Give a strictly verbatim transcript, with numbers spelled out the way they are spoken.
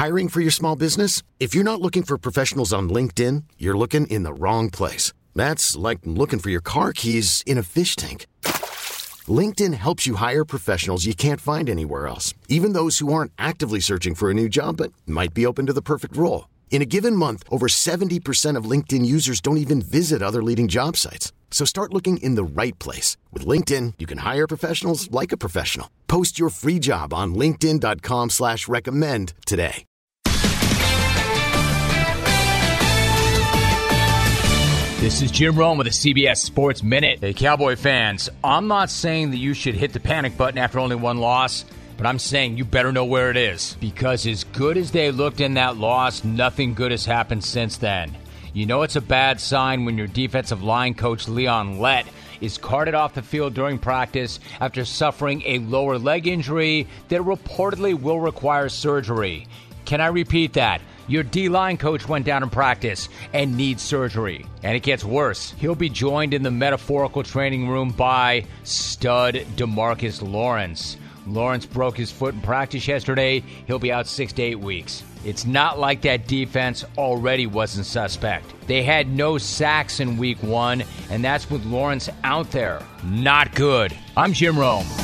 Hiring for your small business? If you're not looking for professionals on LinkedIn, you're looking in the wrong place. That's like looking for your car keys in a fish tank. LinkedIn helps you hire professionals you can't find anywhere else, even those who aren't actively searching for a new job but might be open to the perfect role. In a given month, over seventy percent of LinkedIn users don't even visit other leading job sites. So start looking in the right place. With LinkedIn, you can hire professionals like a professional. Post your free job on linkedin.com slash recommend today. This is Jim Rome with the C B S Sports Minute. Hey, Cowboy fans, I'm not saying that you should hit the panic button after only one loss, but I'm saying you better know where it is. Because as good as they looked in that loss, nothing good has happened since then. You know it's a bad sign when your defensive line coach, Leon Lett, is carted off the field during practice after suffering a lower leg injury that reportedly will require surgery. Can I repeat that? Your D-line coach went down in practice and needs surgery. And it gets worse. He'll be joined in the metaphorical training room by stud DeMarcus Lawrence. Lawrence broke his foot in practice yesterday. He'll be out six to eight weeks. It's not like that defense already wasn't suspect. They had no sacks in week one, and that's with Lawrence out there. Not good. I'm Jim Rome.